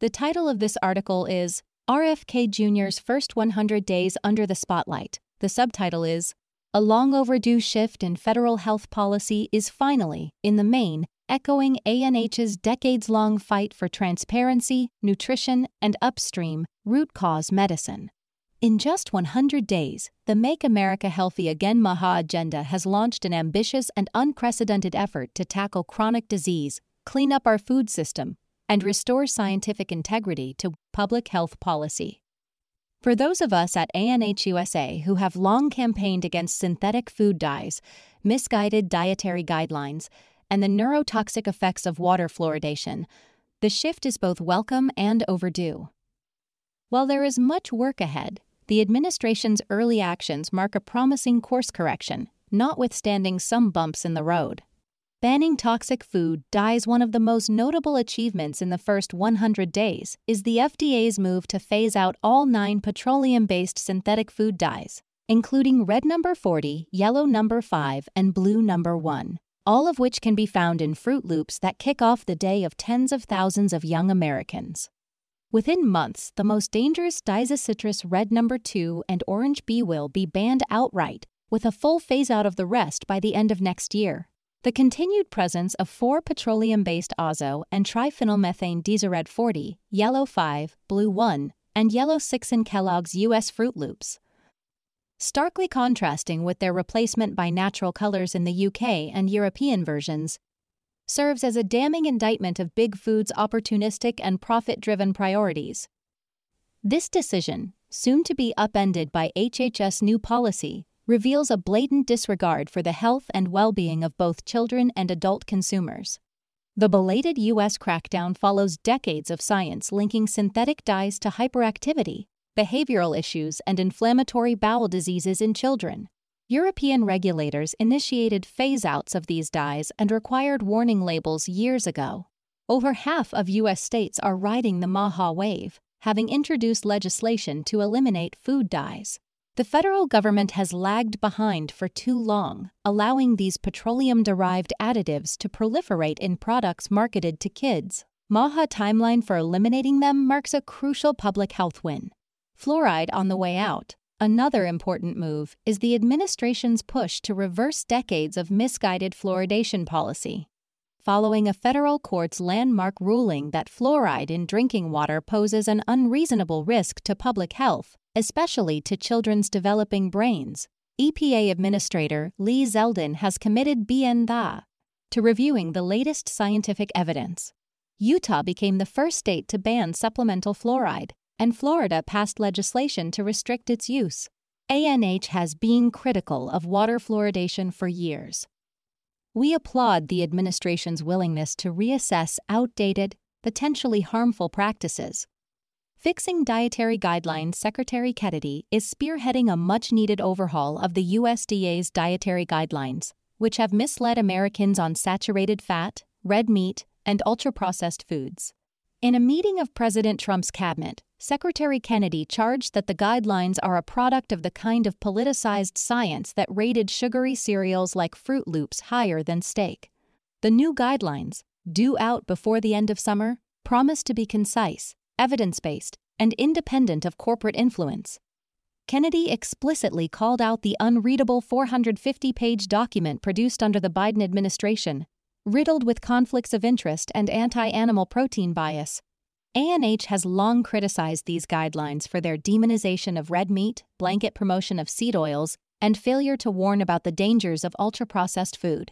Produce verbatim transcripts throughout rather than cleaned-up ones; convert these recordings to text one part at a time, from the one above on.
The title of this article is R F K Junior's First one hundred Days Under the Spotlight. The subtitle is A Long Overdue Shift in Federal Health Policy is Finally, in the Main, Echoing A N H's Decades-Long Fight for Transparency, Nutrition, and Upstream, Root Cause Medicine. In just one hundred days, the Make America Healthy Again MAHA agenda has launched an ambitious and unprecedented effort to tackle chronic disease, clean up our food system, and restore scientific integrity to public health policy. For those of us at A N H U S A who have long campaigned against synthetic food dyes, misguided dietary guidelines, and the neurotoxic effects of water fluoridation, the shift is both welcome and overdue. While there is much work ahead, the administration's early actions mark a promising course correction, notwithstanding some bumps in the road. Banning toxic food dyes. One of the most notable achievements in the first one hundred days is the F D A's move to phase out all nine petroleum-based synthetic food dyes, including red number forty, yellow number five, and blue number one, all of which can be found in Fruit Loops that kick off the day of tens of thousands of young Americans. Within months, the most dangerous diazocitrus red number two and orange B will be banned outright, with a full phase-out of the rest by the end of next year. The continued presence of four petroleum-based azo and triphenylmethane diazored forty, yellow five, blue one, and yellow six in Kellogg's U S Fruit Loops, starkly contrasting with their replacement by natural colors in the U K and European versions, serves as a damning indictment of Big Food's opportunistic and profit-driven priorities. This decision, soon to be upended by H H S new policy, reveals a blatant disregard for the health and well-being of both children and adult consumers. The belated U S crackdown follows decades of science linking synthetic dyes to hyperactivity, behavioral issues, and inflammatory bowel diseases in children. European regulators initiated phase-outs of these dyes and required warning labels years ago. Over half of U S states are riding the MAHA wave, having introduced legislation to eliminate food dyes. The federal government has lagged behind for too long, allowing these petroleum-derived additives to proliferate in products marketed to kids. MAHA timeline for eliminating them marks a crucial public health win. Fluoride on the way out. Another important move is the administration's push to reverse decades of misguided fluoridation policy. Following a federal court's landmark ruling that fluoride in drinking water poses an unreasonable risk to public health, especially to children's developing brains, E P A Administrator Lee Zeldin has committed B N D A to reviewing the latest scientific evidence. Utah became the first state to ban supplemental fluoride, and Florida passed legislation to restrict its use. A N H has been critical of water fluoridation for years. We applaud the administration's willingness to reassess outdated, potentially harmful practices. Fixing Dietary Guidelines Secretary Kennedy is spearheading a much-needed overhaul of the U S D A's dietary guidelines, which have misled Americans on saturated fat, red meat, and ultra-processed foods. In a meeting of President Trump's cabinet, Secretary Kennedy charged that the guidelines are a product of the kind of politicized science that rated sugary cereals like Fruit Loops higher than steak. The new guidelines, due out before the end of summer, promise to be concise, evidence-based, and independent of corporate influence. Kennedy explicitly called out the unreadable four hundred fifty page document produced under the Biden administration, riddled with conflicts of interest and anti-animal protein bias. A N H has long criticized these guidelines for their demonization of red meat, blanket promotion of seed oils, and failure to warn about the dangers of ultra-processed food.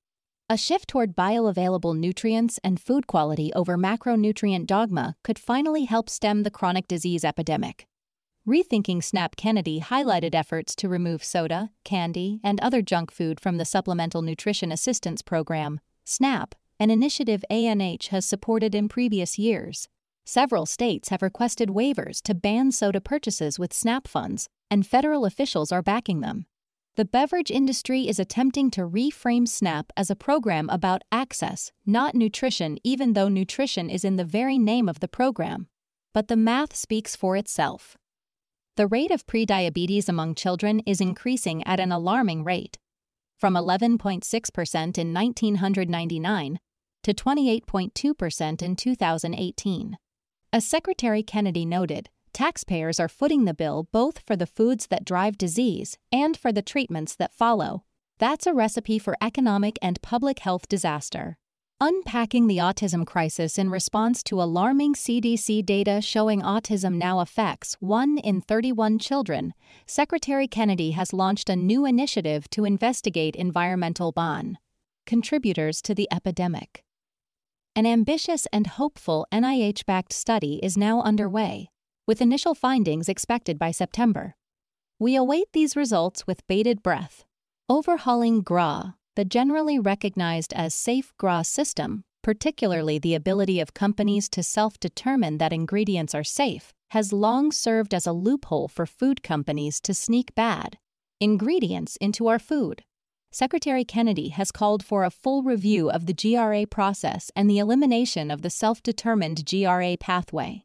A shift toward bioavailable nutrients and food quality over macronutrient dogma could finally help stem the chronic disease epidemic. Rethinking SNAP Kennedy highlighted efforts to remove soda, candy, and other junk food from the Supplemental Nutrition Assistance Program, SNAP, an initiative A N H has supported in previous years. Several states have requested waivers to ban soda purchases with SNAP funds, and federal officials are backing them. The beverage industry is attempting to reframe SNAP as a program about access, not nutrition, even though nutrition is in the very name of the program. But the math speaks for itself. The rate of prediabetes among children is increasing at an alarming rate, from eleven point six percent in nineteen ninety-nine to twenty-eight point two percent in two thousand eighteen. As Secretary Kennedy noted, taxpayers are footing the bill both for the foods that drive disease and for the treatments that follow. That's a recipe for economic and public health disaster. Unpacking the autism crisis in response to alarming C D C data showing autism now affects one in thirty-one children, Secretary Kennedy has launched a new initiative to investigate environmental ban contributors to the epidemic. An ambitious and hopeful N I H-backed study is now underway, with initial findings expected by September. We await these results with bated breath. Overhauling G R A, the generally recognized as safe G R A system, particularly the ability of companies to self-determine that ingredients are safe, has long served as a loophole for food companies to sneak bad ingredients into our food. Secretary Kennedy has called for a full review of the G R A process and the elimination of the self-determined G R A pathway.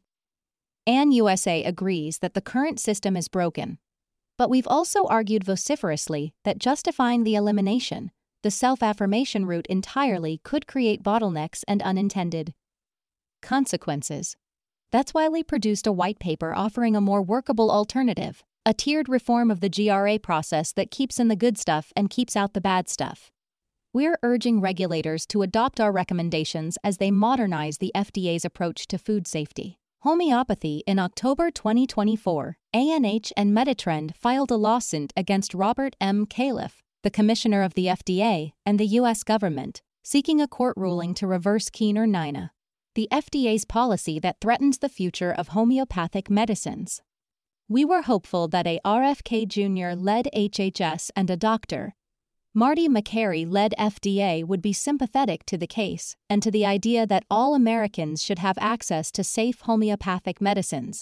A N U S A agrees that the current system is broken, but we've also argued vociferously that justifying the elimination, the self-affirmation route entirely, could create bottlenecks and unintended consequences. That's why we produced a white paper offering a more workable alternative, a tiered reform of the G R A process that keeps in the good stuff and keeps out the bad stuff. We're urging regulators to adopt our recommendations as they modernize the F D A's approach to food safety. Homeopathy. In October twenty twenty-four, A N H and Meditrend filed a lawsuit against Robert M. Califf, the commissioner of the F D A, and the U S government, seeking a court ruling to reverse Keener Nina, the F D A's policy that threatens the future of homeopathic medicines. We were hopeful that a R F K Junior-led H H S and a Doctor Marty Makary-led F D A would be sympathetic to the case and to the idea that all Americans should have access to safe homeopathic medicines.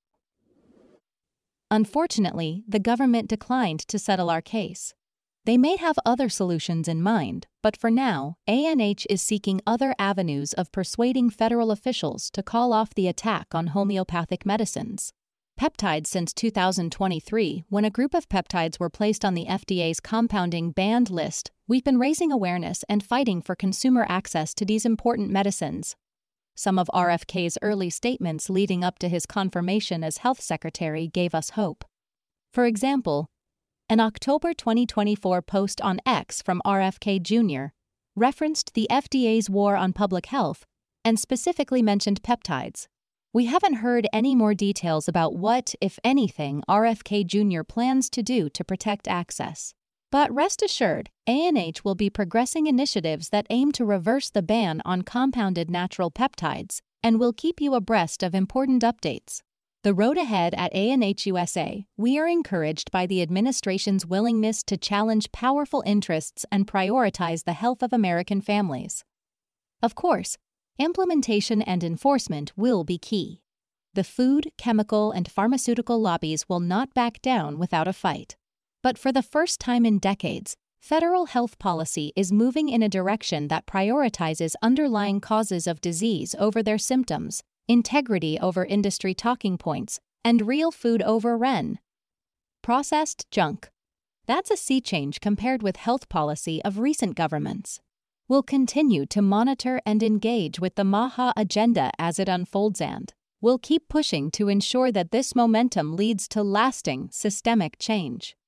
Unfortunately, the government declined to settle our case. They may have other solutions in mind, but for now, A N H is seeking other avenues of persuading federal officials to call off the attack on homeopathic medicines. Peptides. Since two thousand twenty-three, when a group of peptides were placed on the F D A's compounding banned list, we've been raising awareness and fighting for consumer access to these important medicines. Some of R F K's early statements leading up to his confirmation as health secretary gave us hope. For example, an October twenty twenty-four post on X from R F K Junior referenced the F D A's war on public health and specifically mentioned peptides. We haven't heard any more details about what, if anything, R F K Junior plans to do to protect access. But rest assured, A N H will be progressing initiatives that aim to reverse the ban on compounded natural peptides, and will keep you abreast of important updates. The road ahead at A N H U S A. We are encouraged by the administration's willingness to challenge powerful interests and prioritize the health of American families. Of course, implementation and enforcement will be key. The food, chemical, and pharmaceutical lobbies will not back down without a fight. But for the first time in decades, federal health policy is moving in a direction that prioritizes underlying causes of disease over their symptoms, integrity over industry talking points, and real food over R E N. Processed junk. That's a sea change compared with health policy of recent governments. We'll continue to monitor and engage with the MAHA agenda as it unfolds, and we'll keep pushing to ensure that this momentum leads to lasting systemic change.